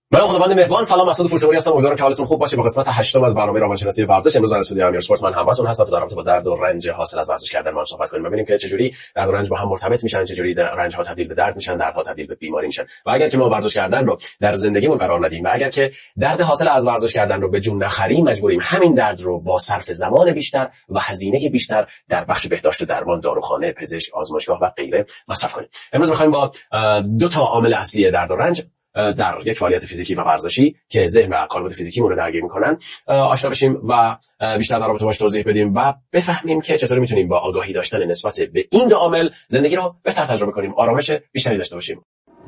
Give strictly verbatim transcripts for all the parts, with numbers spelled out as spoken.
من خداوند مهربان، سلام، مسعود پورتوری هستم. امیدوارم که حالتون خوب باشه. با قسمت هشتم از برنامه روانشناسی ورزش امروز در استودیو امیر اسپورت من همراهتون هستم تا در رابطه با درد و رنج حاصل از ورزش کردن ما صحبت کنیم. ببینیم که چجوری درد و رنج با هم مرتبط میشن، چجوری رنج ها تبدیل به درد میشن، دردها تبدیل به بیماری میشن. و اگر که ما ورزش کردن رو در زندگیمون قرار ندیم و اگر که درد حاصل از ورزش کردن رو به جون نخریم، مجبوریم همین درد رو با صرف زمان بیشتر و هزینه بیشتر در بخش بهداشت و درمان، داروخانه، پزشک، آزمایشگاه و غیره مصرف کنیم. امروز می‌خوایم با دو تا عامل اصلی درد و رنج در یک فعالیت فیزیکی و ورزشی که ذهن و کاربرد فیزیکیمون رو درگیر میکنن آشنا بشیم و بیشتر در رابطه باهاش توضیح بدیم و بفهمیم که چطور میتونیم با آگاهی داشتن نسبت به این دو عامل زندگی رو بهتر تجربه کنیم، آرامش بیشتری داشته باشیم.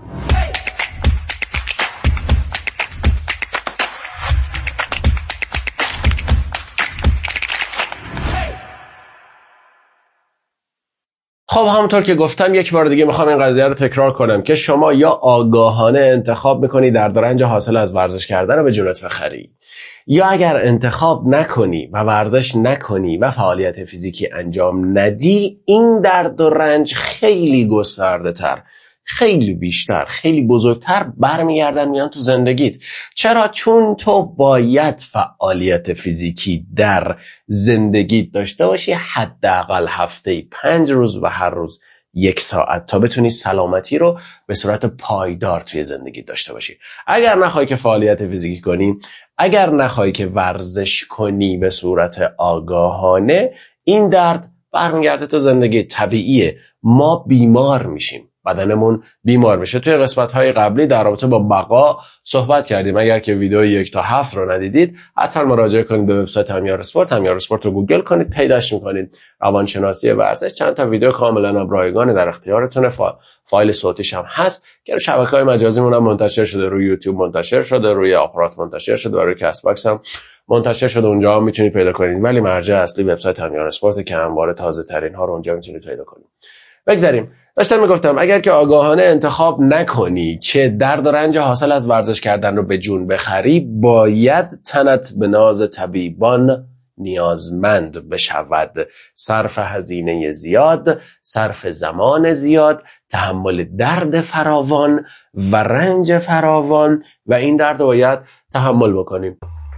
خب همونطور که گفتم یک بار دیگه میخوام این قضیه رو تکرار کنم که شما یا آگاهانه انتخاب میکنی درد و رنج حاصل از ورزش کردن رو به جونت بخری، یا اگر انتخاب نکنی و ورزش نکنی و فعالیت فیزیکی انجام ندی، این درد و رنج خیلی گسترده تر، خیلی بیشتر، خیلی بزرگتر برمیگردن میان تو زندگیت. چرا؟ چون تو باید فعالیت فیزیکی در زندگیت داشته باشی، حداقل هفته پنج روز و هر روز یک ساعت، تا بتونی سلامتی رو به صورت پایدار توی زندگی داشته باشی. اگر نخوای که فعالیت فیزیکی کنی، اگر نخوای که ورزش کنی به صورت آگاهانه، این درد برمیگرده تو زندگی. طبیعیه، ما بیمار میشیم، بدنمون بیمار میشه. توی قسمت‌های قبلی در رابطه با بقا صحبت کردیم. اگر که ویدیو یک تا هفت رو ندیدید، حتما مراجعه کنید به وبسایت همیار اسپورت. همیار اسپورت رو گوگل کنید، پیداش میکنید. روانشناسی ورزش، چند تا ویدیو کاملا رایگان در اختیارتونه. فا... فایل صوتیش هم هست که رو شبکه‌های مجازیمون هم منتشر شده، روی یوتیوب منتشر شده، روی آپارات منتشر شده و روی کست باکس هم منتشر شده. اونجا هم میتونید پیدا کنید، ولی مرجع اصلی وبسایت همیار اسپورت که همواره تازه ترین ها رو اونجا میتونید پیدا کنید. بگذاریم. داشتم میگفتم اگر که آگاهانه انتخاب نکنی که درد و رنج حاصل از ورزش کردن رو به جون بخری، باید تنت به ناز طبیبان نیازمند بشود. صرف هزینه زیاد، صرف زمان زیاد، تحمل درد فراوان و رنج فراوان، و این درد رو باید تحمل بکنیم.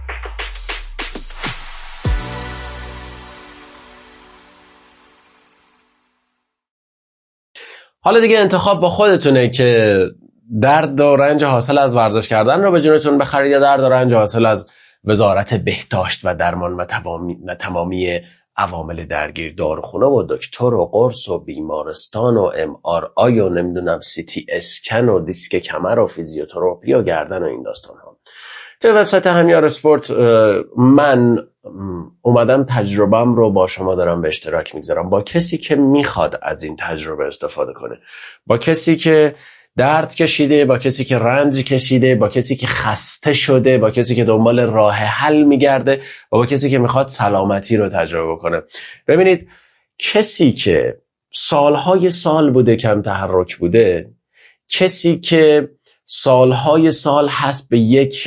حالا دیگه انتخاب با خودتونه که درد و رنج حاصل از ورزش کردن رو به جونتون بخرید یا درد و رنج حاصل از وزارت بهداشت و درمان و تمامی, تمامی عوامل درگیر، داروخونه و دکتر و قرص و بیمارستان و ام آر آی و نمیدونم سی تی اسکن و دیسک کمر و فیزیوتراپی و گردن و این داستان ها. توی وبسایت همیار اسپورت من اومدم تجربهم رو با شما دارم به اشتراک میگذارم، با کسی که میخواد از این تجربه استفاده کنه، با کسی که درد کشیده، با کسی که رنج کشیده، با کسی که خسته شده، با کسی که دنبال راه حل میگرده و با کسی که میخواد سلامتی رو تجربه کنه. ببینید، کسی که سالهای سال بوده کم تحرک بوده، کسی که سالهای سال هست به یک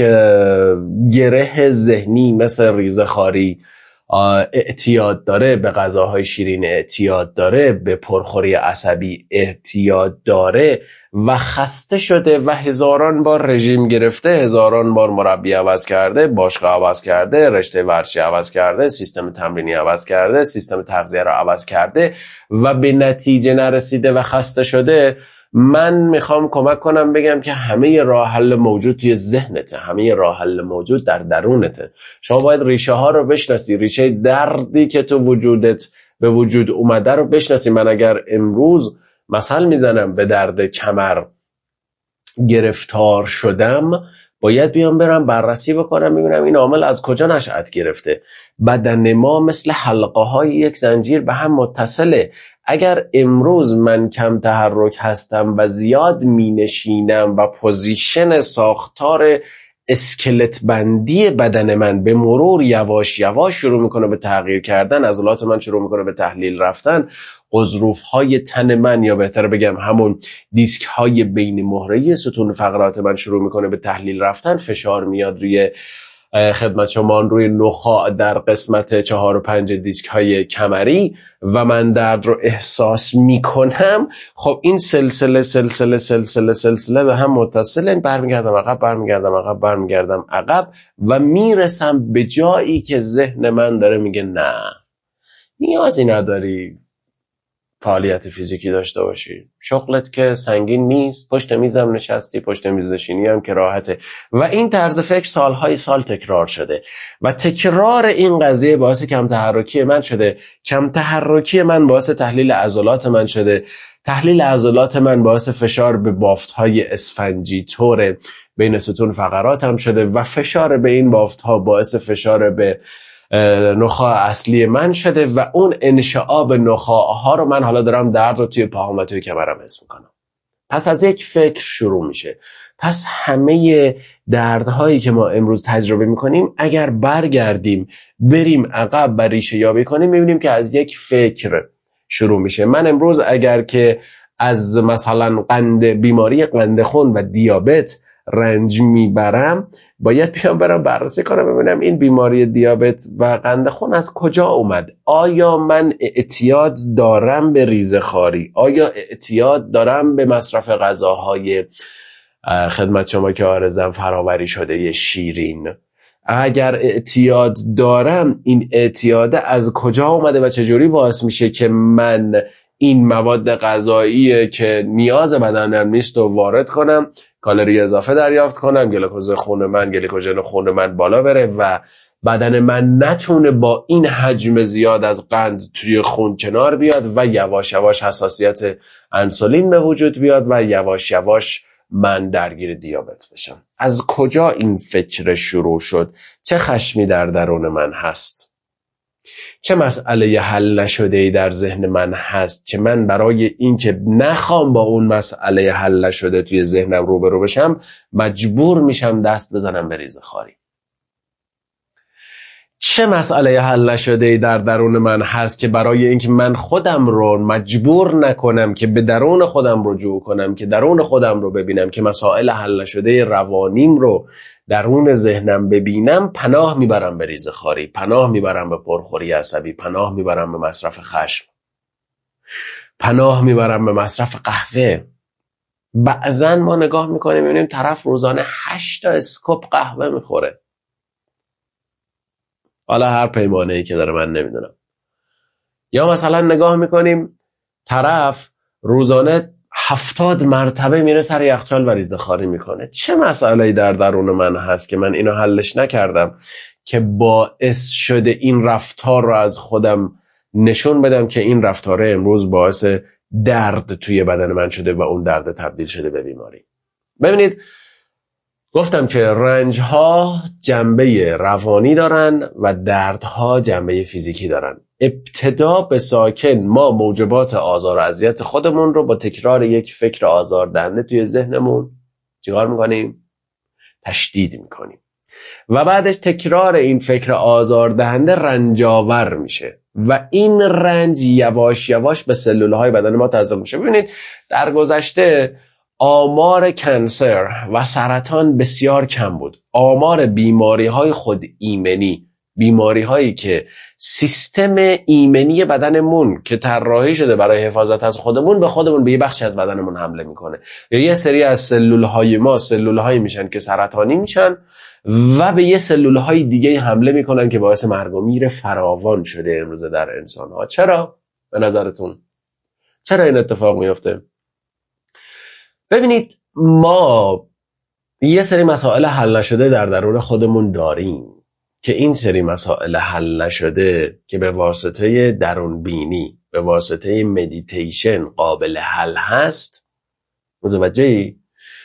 گره ذهنی مثل ریزه‌خواری اعتیاد داره، به غذاهای شیرین اعتیاد داره، به پرخوری عصبی اعتیاد داره و خسته شده و هزاران بار رژیم گرفته، هزاران بار مربی عوض کرده، باشگاه عوض کرده، رشته ورزشی عوض کرده، سیستم تمرینی عوض کرده، سیستم تغذیه رو عوض کرده و به نتیجه نرسیده و خسته شده، من میخوام کمک کنم بگم که همه راه حل موجود توی ذهنته، همه راه حل موجود در درونته. شما باید ریشه ها رو بشناسی، ریشه دردی که تو وجودت به وجود اومده رو بشناسی. من اگر امروز مثل میزنم به درد کمر گرفتار شدم، باید بیام برم بررسی بکنم ببینم این عامل از کجا نشأت گرفته. بدن ما مثل حلقه های یک زنجیر به هم متصله. اگر امروز من کم تحرک هستم و زیاد می نشینم و پوزیشن ساختار اسکلت بندی بدن من به مرور یواش یواش شروع میکنه به تغییر کردن، عضلات من شروع میکنه به تحلیل رفتن، غضروف های تن من یا بهتر بگم همون دیسک های بین مهره ستون فقرات من شروع میکنه به تحلیل رفتن، فشار میاد روی خدمت شما روی نخاع در قسمت چهار و پنج دیسک های کمری و من درد رو احساس میکنم، خب این سلسله سلسله سلسله سلسله به هم متصله، برمیگردم عقب برمیگردم عقب برمیگردم عقب و میرسم به جایی که ذهن من داره میگه نه، نیازی نداری فعالیت فیزیکی داشته باشی، شغلت که سنگین نیست، پشت میزم نشستی، پشت میز نشینی هم که راحته. و این طرز فکر سالهای سال تکرار شده و تکرار این قضیه باعث کم تحرکی من شده، کم تحرکی من باعث تحلیل عضلات من شده، تحلیل عضلات من باعث فشار به بافت‌های اسفنجی طور بین ستون فقراتم شده و فشار به این بافت‌ها باعث فشار به نخاع اصلی من شده و اون انشعاب نخاعها رو من حالا دارم درد رو توی پاهام و توی کمرم حس میکنم. پس از یک فکر شروع میشه. پس همه دردهایی که ما امروز تجربه میکنیم اگر برگردیم بریم عقب و ریشه یابی کنیم میبینیم که از یک فکر شروع میشه. من امروز اگر که از مثلا قند بیماری قند خون و دیابت رنج میبرم، باید بیام برم بررسی کنم ببینم این بیماری دیابت و قند خون از کجا اومد. آیا من اعتیاد دارم به ریزخواری؟ آیا اعتیاد دارم به مصرف غذاهای خدمت شما که عارضاً فراوری شده شیرین؟ اگر اعتیاد دارم این اعتیاد از کجا اومده و چجوری باعث میشه که من این مواد غذایی که نیاز بدنم نیست رو وارد کنم، کالری اضافه دریافت کنم، گلوکوز خون من گلیکوژن خون من بالا بره و بدن من نتونه با این حجم زیاد از قند توی خون کنار بیاد و یواش یواش حساسیت انسولین به وجود بیاد و یواش یواش من درگیر دیابت بشم. از کجا این فکر شروع شد؟ چه خشمی در درون من هست؟ چه مسئله حل نشده‌ای در ذهن من هست که من برای این که نخوام با اون مسئله حل نشده توی ذهنم روبرو بشم مجبور میشم دست بزنم به ریزخواری؟ چه مسئله حل نشده‌ای در درون من هست که برای اینکه من خودم رو مجبور نکنم که به درون خودم رجوع کنم، که درون خودم رو ببینم، که مسائل حل نشده روانیم رو درون ذهنم ببینم، پناه میبرم به ریزخواری، پناه میبرم به پرخوری عصبی، پناه میبرم به مصرف خشم، پناه میبرم به مصرف قهوه. بعضن ما نگاه میکنیم میبینیم طرف روزانه هشت تا اسکوپ قهوه میخوره، حالا هر پیمانه‌ای که داره من نمیدونم. یا مثلا نگاه میکنیم طرف روزانه هفتاد مرتبه میره سر یخچال و ریزخواری میکنه. چه مسئله‌ای در درون من هست که من اینو حلش نکردم که باعث شده این رفتار رو از خودم نشون بدم که این رفتار امروز باعث درد توی بدن من شده و اون درد تبدیل شده به بیماری. ببینید گفتم که رنج ها جنبه روانی دارن و دردها جنبه فیزیکی دارن. ابتدا به ساکن ما موجبات آزار و اذیت خودمون رو با تکرار یک فکر آزاردهنده توی ذهنمون چیکار میکنیم؟ تشدید میکنیم و بعدش تکرار این فکر آزاردهنده رنجاور میشه و این رنج یواش یواش به سلولهای بدن ما تزریق میشه. ببینید در گذشته آمار کنسر و سرطان بسیار کم بود. آمار بیماری های خود ایمنی، بیماری هایی که سیستم ایمنی بدنمون که طراحی شده برای حفاظت از خودمون به خودمون به یه بخشی از بدنمون حمله میکنه، یا یه سری از سلول های ما سلول هایی میشن که سرطانی میشن و به یه سلول های دیگه حمله میکنن که باعث مرگ و میر فراوان شده امروزه در انسان ها. چرا؟ به نظرتون چرا این اتفاق میفته؟ ببینید ما یه سری مسائل حل نشده در درون خودمون داریم که این سری مسائل حل نشده که به واسطه درون بینی، به واسطه مدیتیشن قابل حل هست، متوجهی؟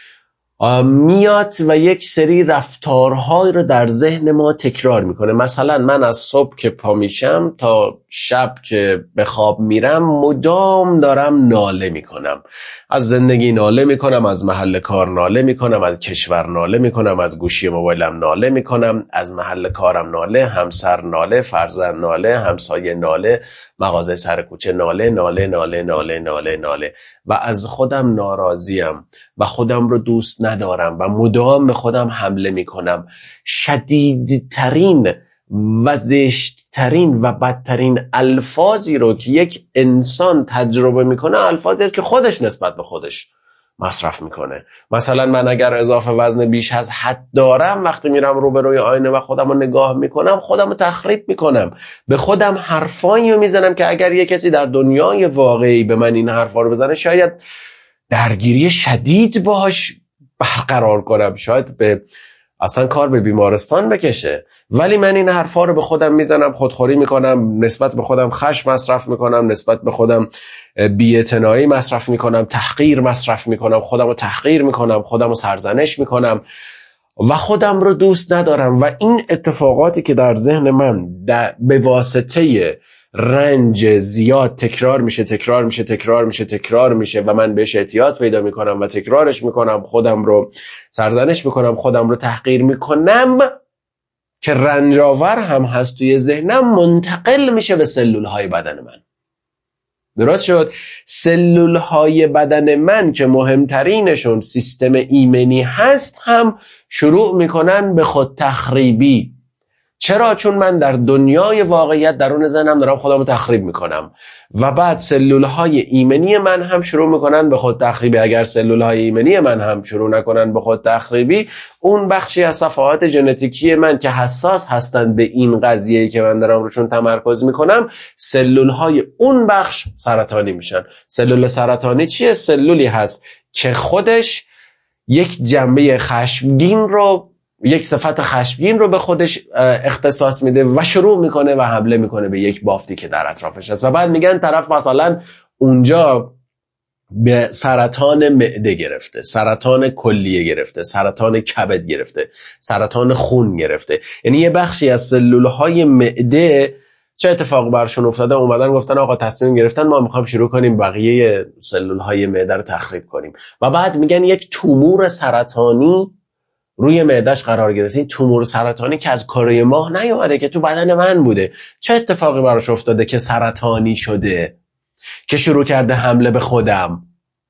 میاد و یک سری رفتارهای رو در ذهن ما تکرار میکنه. مثلا من از صبح که پا میشم تا شب که به خواب میرم مدام دارم ناله میکنم، از زندگی ناله میکنم، از محل کار ناله میکنم، از کشور ناله میکنم، از گوشی موبایلم ناله میکنم، از محل کارم ناله، همسر ناله، فرزند ناله، همسایه ناله، مغازه سر کوچه ناله، ناله ناله ناله ناله ناله و از خودم ناراضیم و خودم رو دوست ندارم و مدام به خودم حمله میکنم، شدیدترین و زشتترین و بدترین الفاظی رو که یک انسان تجربه میکنه الفاظی است که خودش نسبت به خودش مصرف میکنه. مثلا من اگر اضافه وزن بیش از حد دارم، وقتی میرم روبروی آینه و خودم رو نگاه میکنم خودم رو تخریب میکنم، به خودم حرفایی رو میزنم که اگر یک کسی در دنیای واقعی به من این حرفا رو بزنه شاید درگیری شدید باهاش برقرار کنم، شاید به اصلا کار به بیمارستان بکشه. ولی من این حرفا رو به خودم میزنم، خودخوری میکنم، نسبت به خودم خشم مصرف میکنم، نسبت به خودم بی‌اعتنایی مصرف میکنم، تحقیر مصرف میکنم، خودم رو تحقیر میکنم، خودم رو سرزنش میکنم و خودم رو دوست ندارم. و این اتفاقاتی که در ذهن من در به واسطه رنج زیاد تکرار میشه تکرار میشه تکرار میشه تکرار میشه و من بهش اعتیاد پیدا میکنم و تکرارش میکنم، خودم رو سرزنش میکنم، خودم رو تحقیر میکنم، که رنجاور هم هست توی ذهنم، منتقل میشه به سلول های بدن من. درست شد؟ سلول های بدن من که مهمترینشون سیستم ایمنی هست هم شروع میکنن به خود تخریبی. چرا؟ چون من در دنیای واقعیت درون ذهنم دارم خودم رو تخریب میکنم و بعد سلول های ایمنی من هم شروع میکنن به خود تخریبی. اگر سلول های ایمنی من هم شروع نکنن به خود تخریبی، اون بخشی از صفحات ژنتیکی من که حساس هستن به این قضیه‌ای که من دارم روشون تمرکز میکنم، سلول های اون بخش سرطانی میشن. سلول سرطانی چیه؟ سلولی هست که خودش یک جنبه خشمگین رو، یک صفت خشمگین رو به خودش اختصاص میده و شروع میکنه و حمله میکنه به یک بافتی که در اطرافش هست و بعد میگن طرف مثلا اونجا به سرطان معده گرفته، سرطان کلیه گرفته، سرطان کبد گرفته، سرطان خون گرفته. یعنی یه بخشی از سلولهای معده چه اتفاق برشون افتاده، اومدن گفتن آقا تصمیم گرفتن ما میخوام شروع کنیم بقیه سلولهای معده رو تخریب کنیم و بعد میگن یک تومور سرطانی روی معدهش قرار گرفته. این تومور سرطانی که از کره ماه نیومده، که تو بدن من بوده. چه اتفاقی براش افتاده که سرطانی شده، که شروع کرده حمله به خودم؟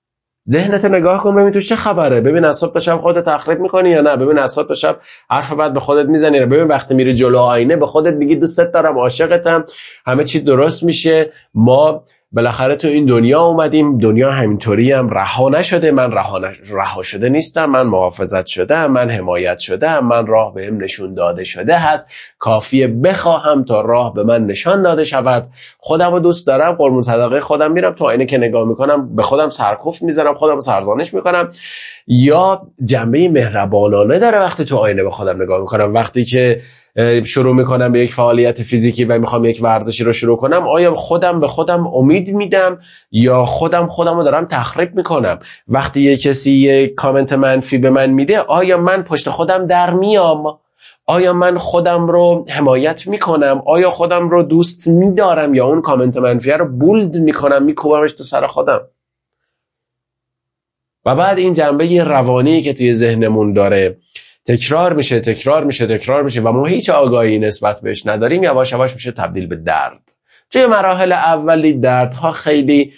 ذهنت نگاه کن ببین تو چه خبره. ببین از صبح تا شب خودت تخریب میکنی یا نه؟ ببین از صبح تا شب حرف بعد به خودت میزنی یا؟ ببین وقتی میری جلو آینه به خودت میگی دوستت دارم، عاشقتم، همه چی درست میشه، ما بالاخره تو این دنیا اومدیم، دنیا همینطوری هم رها نشده، من رها نش... رها شده نیستم، من محافظت شدم، من حمایت شدم، من راه بهم نشون داده شده هست، کافیه بخواهم تا راه به من نشان داده شود. خودم رو دوست دارم، قربون صدقه خودم میرم، تو آینه که نگاه میکنم به خودم سرکوفت میزنم، خودم رو سرزنش میکنم. یا جنبه مهربانانه داره وقتی تو آینه به خودم نگاه میکنم، وقتی که شروع میکنم به یک فعالیت فیزیکی و میخوام یک ورزشی رو شروع کنم، آیا خودم به خودم امید میدم یا خودم خودم رو دارم تخریب میکنم؟ وقتی یک کسی یک کامنت منفی به من میده، آیا من پشت خودم در میام؟ آیا من خودم رو حمایت میکنم؟ آیا خودم رو دوست میدارم یا اون کامنت منفی رو بولد میکنم، میکوبمش تو سر خودم؟ و بعد این جنبه روانی که توی ذهنمون داره تکرار میشه تکرار میشه تکرار میشه و ما هیچ آگاهی نسبت بهش نداریم، یواش یواش میشه تبدیل به درد. توی مراحل اولی دردها خیلی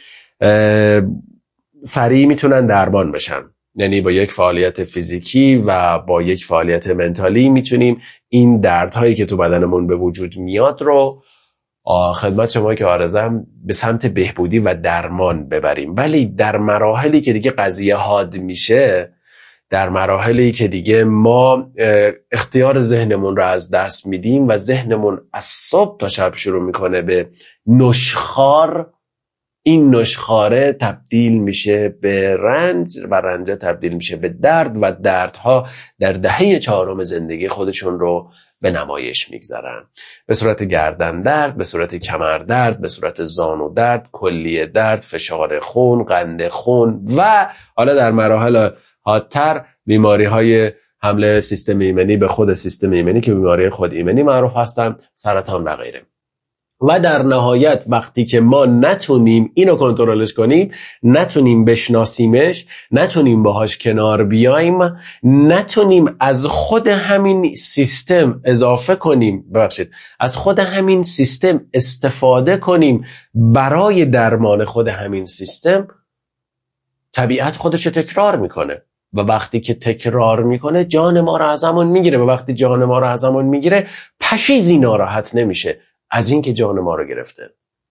سریع میتونن درمان بشن، یعنی با یک فعالیت فیزیکی و با یک فعالیت منتالی میتونیم این دردهایی که تو بدنمون به وجود میاد رو خدمت شما که آرزم به سمت بهبودی و درمان ببریم. ولی در مراحلی که دیگه قضیه حاد میشه، در مراحلی که دیگه ما اختیار ذهنمون رو از دست میدیم و ذهنمون از صبح تا شب شروع میکنه به نشخوار، این نشخواره تبدیل میشه به رنج و رنج تبدیل میشه به درد و دردها در دهه چهارم زندگی خودشون رو به نمایش میگذارن، به صورت گردن درد، به صورت کمر درد، به صورت زانو درد، کلیه درد، فشار خون، قند خون و حالا در مراحل حادتر بیماری های حمله سیستم ایمنی به خود سیستم ایمنی که بیماری خود ایمنی معروف هستن، سرطان و غیره. و در نهایت وقتی که ما نتونیم اینو کنترلش کنیم، نتونیم بشناسیمش، نتونیم باهاش کنار بیایم، نتونیم از خود همین سیستم اضافه کنیم، ببخشید از خود همین سیستم استفاده کنیم برای درمان خود همین سیستم، طبیعت خودش تکرار میکنه و وقتی که تکرار میکنه جان ما رو ازمون میگیره و وقتی جان ما رو ازمون میگیره پشیزی ناراحت نمیشه از این که جان ما رو گرفته.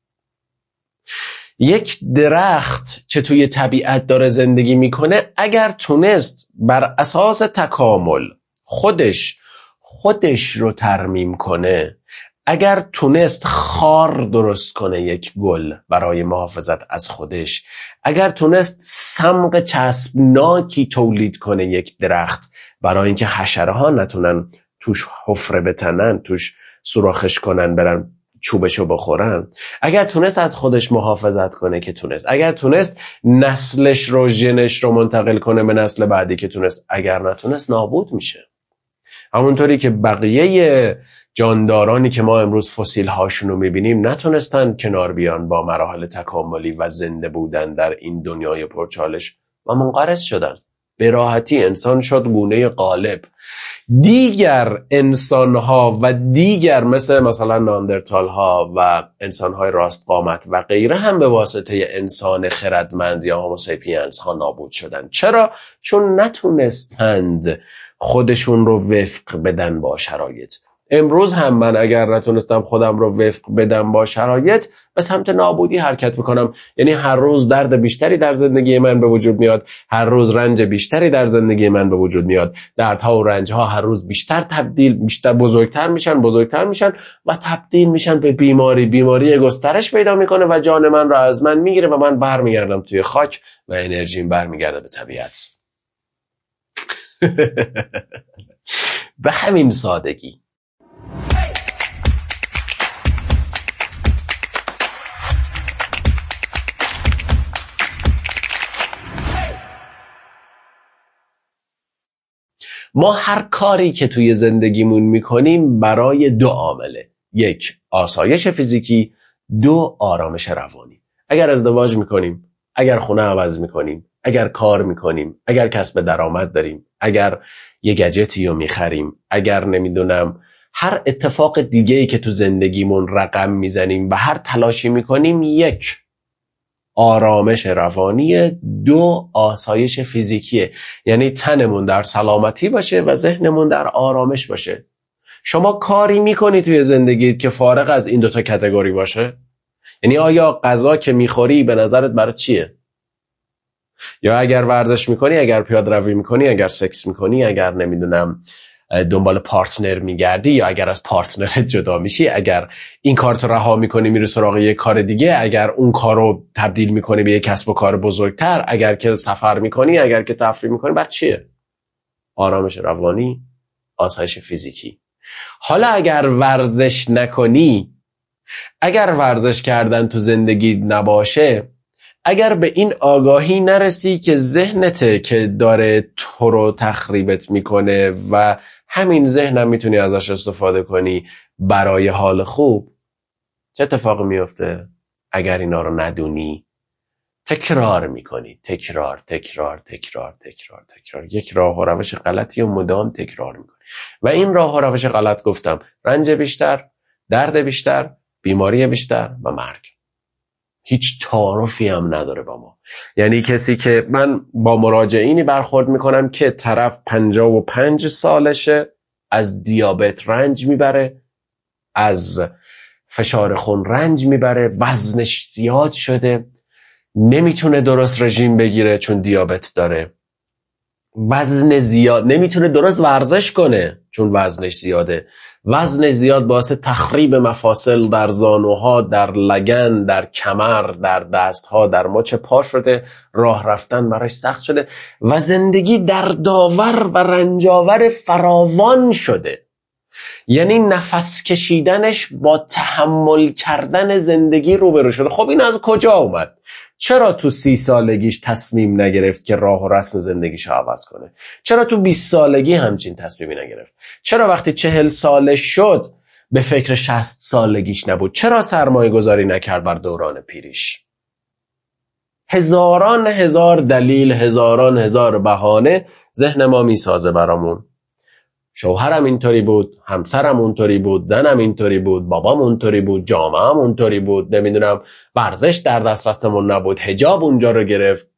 یک درخت که توی طبیعت داره زندگی میکنه اگر تونست بر اساس تکامل خودش خودش رو ترمیم کنه، اگر تونست خار درست کنه یک گل برای محافظت از خودش، اگر تونست سمق چسبناکی تولید کنه یک درخت برای اینکه حشره ها نتونن توش حفره بتنن، توش سوراخش کنن برن چوبشو بخورن، اگر تونست از خودش محافظت کنه که تونست، اگر تونست نسلش رو ژنش رو منتقل کنه به نسل بعدی که تونست، اگر نتونست نابود میشه. همونطوری که بقیه جاندارانی که ما امروز فسیل هاشون رو میبینیم نتونستن کنار بیان با مراحل تکاملی و زنده بودن در این دنیای پرچالش و منقرض شدن. به راحتی انسان شد گونه غالب. دیگر انسانها و دیگر مثل مثلا ناندرتال ها و انسانهای راست قامت و غیره هم به واسطه انسان خردمند یا هوموساپینز ها نابود شدن. چرا؟ چون نتونستند خودشون رو وفق بدن با شرایط. امروز هم من اگر نتونستم خودم رو وفق بدم با شرایط به سمت نابودی حرکت میکنم. یعنی هر روز درد بیشتری در زندگی من به وجود میاد، هر روز رنج بیشتری در زندگی من به وجود میاد، دردها و رنجها هر روز بیشتر تبدیل بیشتر بزرگتر میشن بزرگتر میشن و تبدیل میشن به بیماری. بیماری گسترش پیدا میکنه و جان من رو از من میگیره و من برمیگردم توی خاک و انرژیم برمیگرده به طبیعت. به همین سادگی. ما هر کاری که توی زندگیمون میکنیم برای دو عامله: یک، آسایش فیزیکی، دو، آرامش روانی. اگر ازدواج میکنیم، اگر خونه عوض میکنیم، اگر کار میکنیم، اگر کسب درآمد داریم، اگر یه گجتی رو میخریم، اگر نمیدونم هر اتفاق دیگه‌ای که تو زندگیمون رقم میزنیم و هر تلاشی میکنیم، یک، آرامش روانیه، دو، آسایش فیزیکیه. یعنی تنمون در سلامتی باشه و ذهنمون در آرامش باشه. شما کاری میکنی توی زندگیت که فارغ از این دوتا کتگوری باشه؟ یعنی آیا غذا که میخوری به نظرت برای چیه؟ یا اگر ورزش میکنی، اگر پیاده روی میکنی، اگر سکس میکنی، اگر نمیدونم دنبال پارتنر میگردی، یا اگر از پارتنرت جدا میشی، اگر این کارتو رها میکنی میری سراغ یه کار دیگه، اگر اون کارو تبدیل میکنی به یه کسب و کار بزرگتر، اگر که سفر میکنی، اگر که تفریح میکنی، بر چیه؟ آرامش روانی، آسایش فیزیکی. حالا اگر ورزش نکنی، اگر ورزش کردن تو زندگی نباشه، اگر به این آگاهی نرسی که ذهنته که داره تو رو تخریبت میکنه و همین ذهنم میتونی ازش استفاده کنی برای حال خوب، چه اتفاقی میفته؟ اگر اینا رو ندونی تکرار میکنی، تکرار تکرار تکرار تکرار تکرار یک راه و روش غلطی و مدام تکرار میکنی و این راه و روش غلط گفتم رنج بیشتر، درد بیشتر، بیماری بیشتر و مرگ. هیچ تعارفی هم نداره با ما. یعنی کسی که من با مراجعینی برخورد میکنم که طرف پنجاه و پنج سالشه، از دیابت رنج میبره، از فشار خون رنج میبره، وزنش زیاد شده، نمیتونه درست رژیم بگیره چون دیابت داره، وزن زیاد، نمیتونه درست ورزش کنه چون وزنش زیاده، وزن زیاد باعث تخریب مفاصل در زانوها، در لگن، در کمر، در دستها، در مچ پا شده، راه رفتن براش سخت شده و زندگی در داور و رنجاور فراوان شده. یعنی نفس کشیدنش با تحمل کردن زندگی روبرو شده. خب این از کجا اومد؟ چرا تو سی سالگیش تصمیم نگرفت که راه و رسم زندگیشو عوض کنه؟ چرا تو بیست سالگی همچین تصمیمی نگرفت؟ چرا وقتی چهل ساله شد به فکر شصت سالگیش نبود؟ چرا سرمایه گذاری نکرد بر دوران پیریش؟ هزاران هزار دلیل، هزاران هزار بهانه ذهن ما میسازه برامون. شوهرم اینطوری بود، همسرم اونطوری بود، زنم اینطوری بود، بابام اونطوری بود، جامعه‌ام اونطوری بود، نمیدونم ورزش در دسترسمون نبود، حجاب اونجا رو گرفت،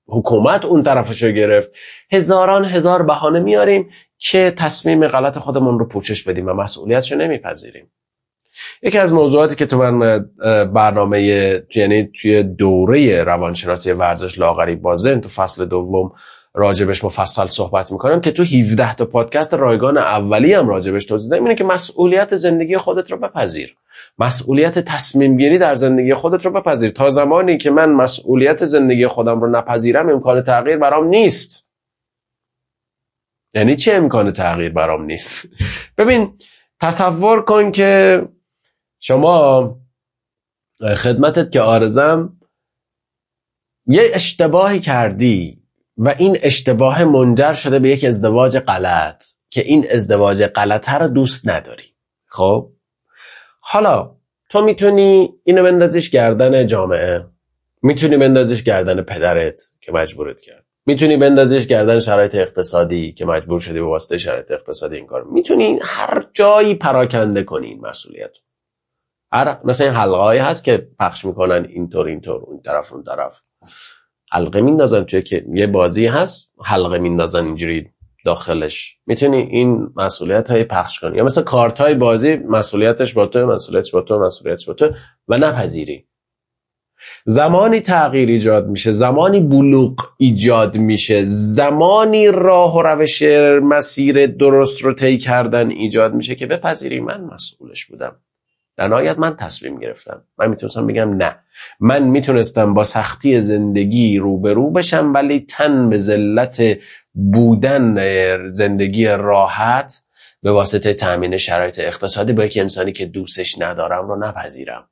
حکومت اون طرفشو گرفت. هزاران هزار بهانه میاریم که تصمیم غلط خودمون رو پوشش بدیم و مسئولیتشو نمیپذیریم. یکی از موضوعاتی که تو من برنامه یعنی توی دوره روانشناسی ورزش لاغری بازن تو فصل دوم راجبش مفصل صحبت میکنم که تو هفده تا پادکست رایگان اولی هم راجبش توضیح دادم، اینه که مسئولیت زندگی خودت رو بپذیر. مسئولیت تصمیم گیری در زندگی خودت رو بپذیر. تا زمانی که من مسئولیت زندگی خودم رو نپذیرم امکان تغییر برام نیست. یعنی چه امکان تغییر برام نیست؟ ببین تصور کن که شما خدمتت که عارضم یه اشتباهی کردی و این اشتباه منجر شده به یک ازدواج غلط که این ازدواج غلطه رو دوست نداری. خب حالا تو میتونی اینو بندازیش گردن جامعه، میتونی بندازیش گردن پدرت که مجبورت کرد، میتونی بندازیش گردن شرایط اقتصادی که مجبور شدی به واسطه شرایط اقتصادی این کار، میتونی هر جایی پراکنده کنی این مسئولیت. هر مثلا این حلقه‌ای هست که پخش میکنن اینطور اینطور اون طرف اون طرف، حلقه میندازن توی که یه بازی هست حلقه میندازن اینجوری داخلش، میتونی این مسئولیت های پخش کنی. یا مثلا کارت های بازی مسئولیتش با تو، مسئولیتش با تو، مسئولیتش با تو و نپذیری. زمانی تغییر ایجاد میشه، زمانی بلوغ ایجاد میشه، زمانی راه و روش مسیر درست رو طی کردن ایجاد میشه که بپذیری من مسئولش بودم. در نهایت من تصمیم گرفتم. من میتونستم بگم نه، من میتونستم با سختی زندگی روبرو بشم ولی تن به ذلت بودن زندگی راحت به واسطه تامین شرایط اقتصادی با یک انسانی که دوستش ندارم رو نپذیرم.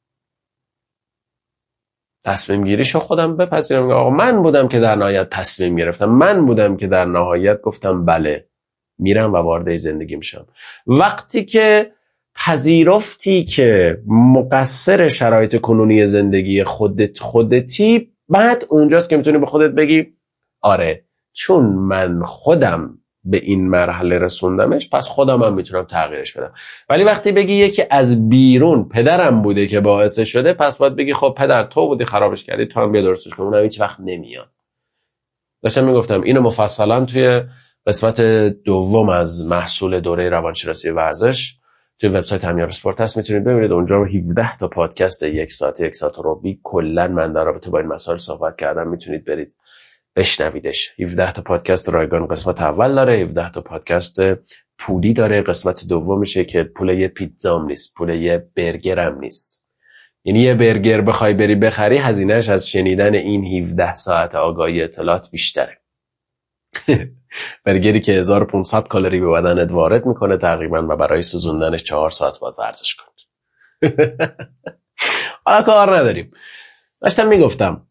تصمیم گیریشو خودم بپذیرم. آقا من بودم که در نهایت تصمیم گرفتم، من بودم که در نهایت گفتم بله میرم و وارد زندگی میشم. وقتی که پذیرفتی که مقصر شرایط کنونی زندگی خودت خودتی، بعد اونجاست که میتونی به خودت بگی آره چون من خودم به این مرحله رسوندمش پس خودم هم میتونم تغییرش بدم. ولی وقتی بگی یکی از بیرون پدرم بوده که باعث شده، پس باید بگی خب پدر تو بودی خرابش کردی، تو هم بیا درستش کن. اونم هیچ وقت نمیاد. داشتم میگفتم اینو مفصلا توی قسمت دوم از محصول دوره روانشناسی ورزش توی وبسایت همیار اسپورت هست، میتونید ببینید. اونجا هفده تا پادکست یک ساعت یک ساعت و ربعی کلا من در رابطه با این مسائل صحبت کردم، میتونید برید بشنویدش. هفده تا پادکست رایگان قسمت اول داره، هفده تا پادکست پولی داره. قسمت دومشه که پول یه پیتزام نیست، پول یه برگرم نیست. یعنی یه برگر بخوای بری بخری هزینهش از شنیدن این هفده ساعت آگاهی اطلاعات بیشتره. برگری که هزار و پانصد کالری به بدنت وارد میکنه تقریبا و برای سوزوندنش چهار ساعت باید ورزش کنی. حالا کار نداریم. داشتم میگفتم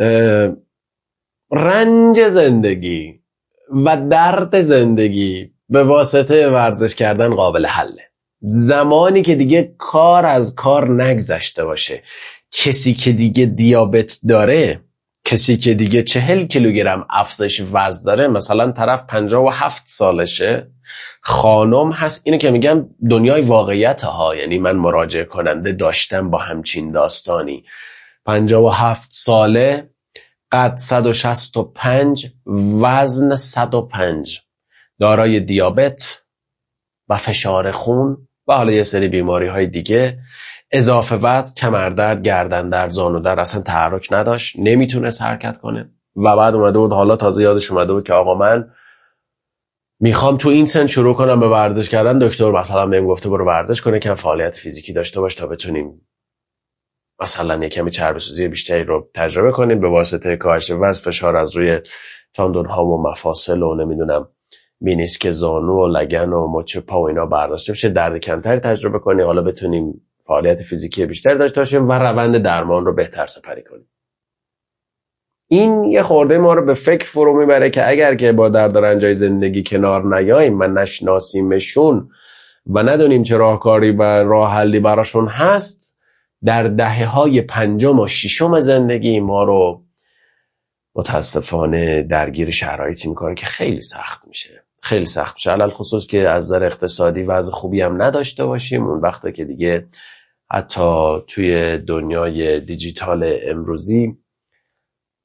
رنج زندگی و درد زندگی به واسطه ورزش کردن قابل حله. زمانی که دیگه کار از کار نگذشته باشه، کسی که دیگه دیابت داره، کسی که دیگه چهل کیلوگرم افزایش وزن داره، مثلا طرف پنجاه و هفت سالشه، خانم هست، اینو که میگم دنیای واقعیت ها، یعنی من مراجعه کننده داشتم با همچین داستانی، پنجاه و هفت ساله، قد صد و شصت و پنج، وزن صد و پنج، دارای دیابت و فشار خون و حالا یه سری بیماری های دیگه، اضافه وزن، کمردرد، گردن درد، زانو درد، اصلا تحرک نداشت، نمیتونست حرکت کنه. و بعد اومده بود حالا تازه یادش اومده بود که آقا من میخوام تو این سن شروع کنم به ورزش کردن. دکتر مثلا بهم گفته برو ورزش کنه، کم فعالیت فیزیکی داشته باش تا بتونیم مثلا یه کمی چربی سوزی بیشتری رو تجربه کنیم به واسطه کاهش وزن، فشار از روی تاندون ها و مفاصل و نمیدونم مینیسک زانو و لگن و مچ پا و اینا برداشته بشه، درد کمتری تجربه کنیم، حالا بتونیم فعالیت فیزیکی بیشتری داشته باشیم و روند درمان رو بهتر سپری کنیم. این یه خورده ما رو به فکر فرو میبره که اگر که با درد و رنجای زندگی کنار نیاییم و نشناسیمشون و ندونیم چه راهکاری و راه حلی براشون هست، در دهه‌های پنجم و ششم زندگی ما رو متاسفانه درگیر شرایطی میکنه که خیلی سخت میشه. خیلی سخت میشه، علل خصوص که از نظر اقتصادی وضع خوبی هم نداشته باشیم. اون وقته که دیگه حتی توی دنیای دیجیتال امروزی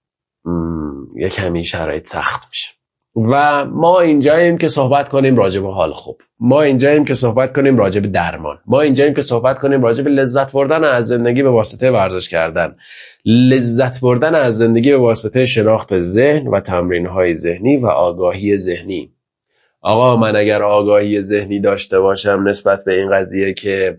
یه کمی شرایط سخت میشه. و ما اینجاییم که صحبت کنیم راجع به حال خوب، ما اینجاییم که صحبت کنیم راجع به درمان، ما اینجاییم که صحبت کنیم راجع به لذت بردن از زندگی به واسطه ورزش کردن، لذت بردن از زندگی به واسطه شناخت ذهن و تمرین‌های ذهنی و آگاهی ذهنی. آقا من اگر آگاهی ذهنی داشته باشم نسبت به این قضیه که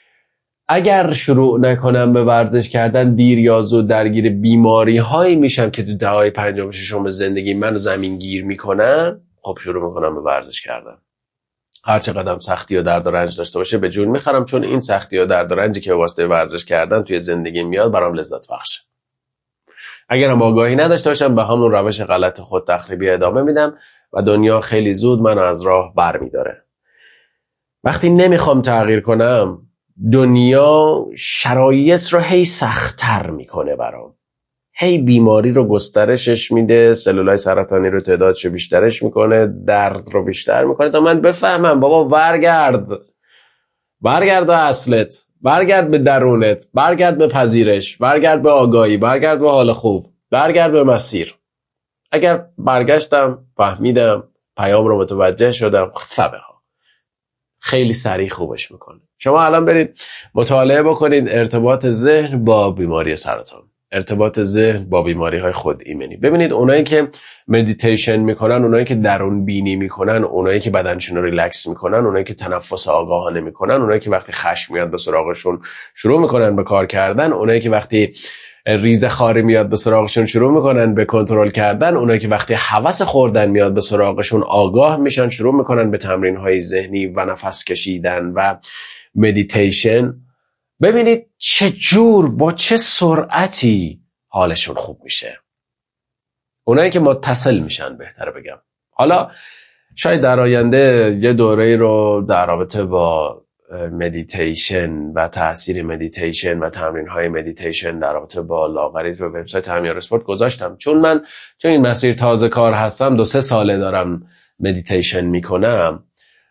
اگر شروع نکنم به ورزش کردن دیر یا زود درگیر بیماری هایی میشم که تو دههای پنجم و ششم زندگی منو زمین گیر میکنن، خب شروع میکنم به ورزش کردن. هر چقدر سختی و درد و رنج داشته باشه به جون میخرم، چون این سختی و درد و رنجی که واسطه ورزش کردن توی زندگی میاد برام لذت بخشه. اگرم آگاهی نداشته باشم به همون روش غلط خود تخریبی ادامه میدم و دنیا خیلی زود منو از راه برمیداره. وقتی نمیخوام تغییر کنم دنیا شرایط رو هی سخت‌تر میکنه برام، هی بیماری رو گسترشش میده، سلولای سرطانی رو تعدادشو بیشترش میکنه، درد رو بیشتر میکنه تا من بفهمم بابا برگرد برگرد به اصلت، برگرد به درونت، برگرد به پذیرش، برگرد به آگاهی، برگرد به حال خوب، برگرد به مسیر. اگر برگشتم، فهمیدم، پیام رو متوجه شدم، فبه ها خیلی سریع خوبش میکنه. شما الان برید مطالعه بکنید ارتباط ذهن با بیماری سرطان، ارتباط ذهن با بیماری های خود ایمنی. ببینید اونایی که مدیتیشن میکنن، اونایی که درون بینی میکنن، اونایی که بدنشون رو ریلکس میکنن، اونایی که تنفس آگاهانه میکنن، اونایی که وقتی خشم میاد به سراغشون شروع میکنن به کار کردن، اونایی که وقتی ریزه خاری میاد به سراغشون شروع میکنن به کنترل کردن، اونایی که وقتی هوس خوردن میاد به سراغشون آگاه میشن، شروع میکنن به تمرین های ذهنی و نفس کشیدن و مدیتیشن. ببینید چه جور با چه سرعتی حالشون خوب میشه. اونایی که متصل میشن بهتره بگم. حالا شاید در آینده یه دوره رو در رابطه با مدیتیشن و تاثیر مدیتیشن و تمرین های مدیتیشن در رابطه با لاغری رو وبسایت همیار اسپورت گذاشتم، چون من چون این مسیر تازه کار هستم، دو سه ساله دارم مدیتیشن میکنم،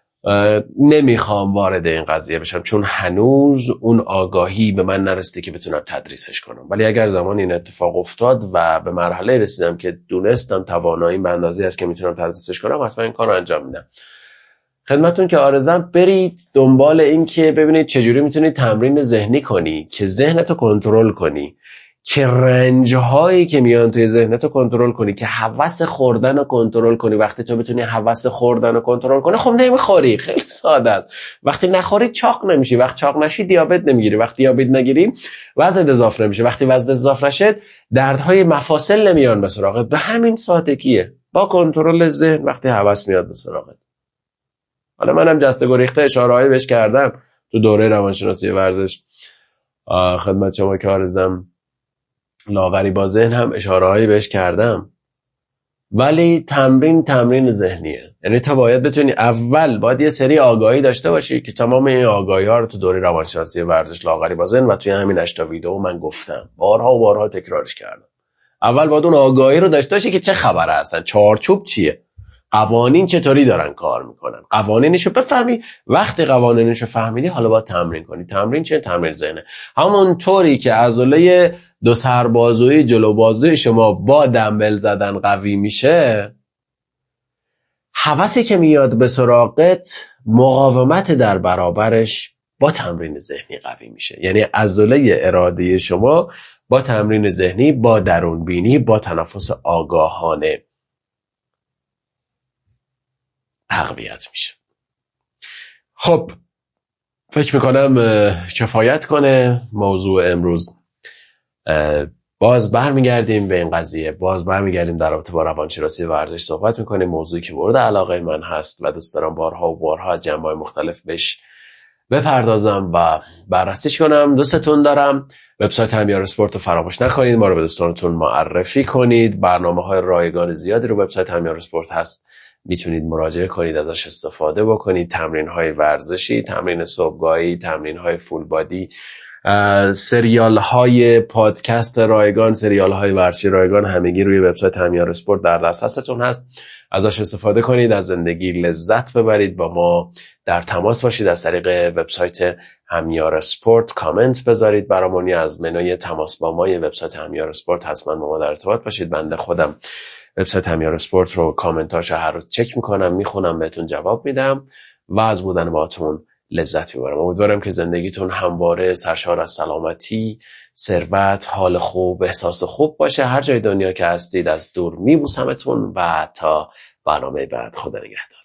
نمیخوام وارد این قضیه بشم چون هنوز اون آگاهی به من نرسیده که بتونم تدریسش کنم. ولی اگر زمان این اتفاق افتاد و به مرحله رسیدم که دونستم تواناییم به اندازه‌ای است که میتونم تدریسش کنم، حتما این کار رو انجام میدم. خدمتون که آرزم برید دنبال این که ببینید چجوری میتونید تمرین ذهنی کنی که ذهنتو کنترل کنی، که رنج‌هایی که میان توی ذهنتو کنترل کنی، که هوس خوردن رو کنترل کنی. وقتی تو بتونی هوس خوردن رو کنترل کنی، خب نمیخوری، خیلی ساده است. وقتی نخوری چاق نمیشی، وقتی چاق نشی دیابت نمیگیری، وقتی دیابت نگیری وزن اضافه نمیشه، وقتی وزن اضافه نشه دردهای مفاصل نمیان به سراغت. به همین سادگیه، با کنترل ذهن وقتی هوس میاد به سراغت. حالا منم جسته گریخته اشاره‌ای بهش کردم تو دوره روانشناسی ورزش خدمت شما که آرزم، لاغری با ذهن هم اشاره‌ای بهش کردم. ولی تمرین تمرین ذهنیه، یعنی تو باید بتونی اول باید یه سری آگاهی داشته باشی که تمام این آگاهی ها رو تو دوره روانشناسی ورزش لاغری با ذهن و توی همین هشت تا ویدیو من گفتم، بارها و بارها تکرارش کردم. اول باید اون آگاهی رو داشته باشی که چه خبره اصلا، چارچوب چیه، قوانین چطوری دارن کار میکنن، قوانینشو بفهمی. وقتی قوانینشو فهمیدی حالا باید تمرین کنی. تمرین چه؟ تمرین ذهنه. همون طوری که عضله دو سربازوی جلو بازوی شما با دمبل زدن قوی میشه، هوسی که میاد به سراغت مقاومت در برابرش با تمرین ذهنی قوی میشه. یعنی عضله اراده شما با تمرین ذهنی، با درون بینی، با تنفس آگاهانه تقویت میشه. خب فکر میکنم کفایت کنه موضوع امروز. باز برمیگردیم به این قضیه، باز برمیگردیم در رابطه با روانشناسی ورزش صحبت میکنیم، موضوعی که مورد علاقه من هست و دوست دارم بارها و بارها از جنبه‌های مختلف بهش بپردازم و بررسیش کنم. دوستتون دارم. وبسایت همیار اسپورت رو فراموش نکنید، ما رو به دوستانتون معرفی کنید. برنامه‌های رایگان زیادی رو وبسایت همیار اسپورت هست، میتونید مراجعه کنید، ازش استفاده بکنید. تمرین‌های ورزشی، تمرین صبحگاهی، تمرین‌های فول بادی، سریال‌های پادکست رایگان، سریال‌های ورزشی رایگان، همگی روی وبسایت همیار اسپورت در دسترستون هست. ازش استفاده کنید، از زندگی لذت ببرید، با ما در تماس باشید از طریق وبسایت همیار اسپورت، کامنت بذارید برامون، یا از منوی تماس با ما وبسایت همیار اسپورت حتما با ما در ارتباط باشید. بنده خودم وبسایت همیار اسپورت رو کامنتاشو هر روز چک میکنم، میخونم، بهتون جواب میدم و از بودن باهاتون لذت میبرم. امیدوارم که زندگیتون همواره سرشار از سلامتی، ثروت، حال خوب، احساس خوب باشه. هر جای دنیا که هستید از دور میبوسمتون و تا برنامه بعد، خدا نگهدار.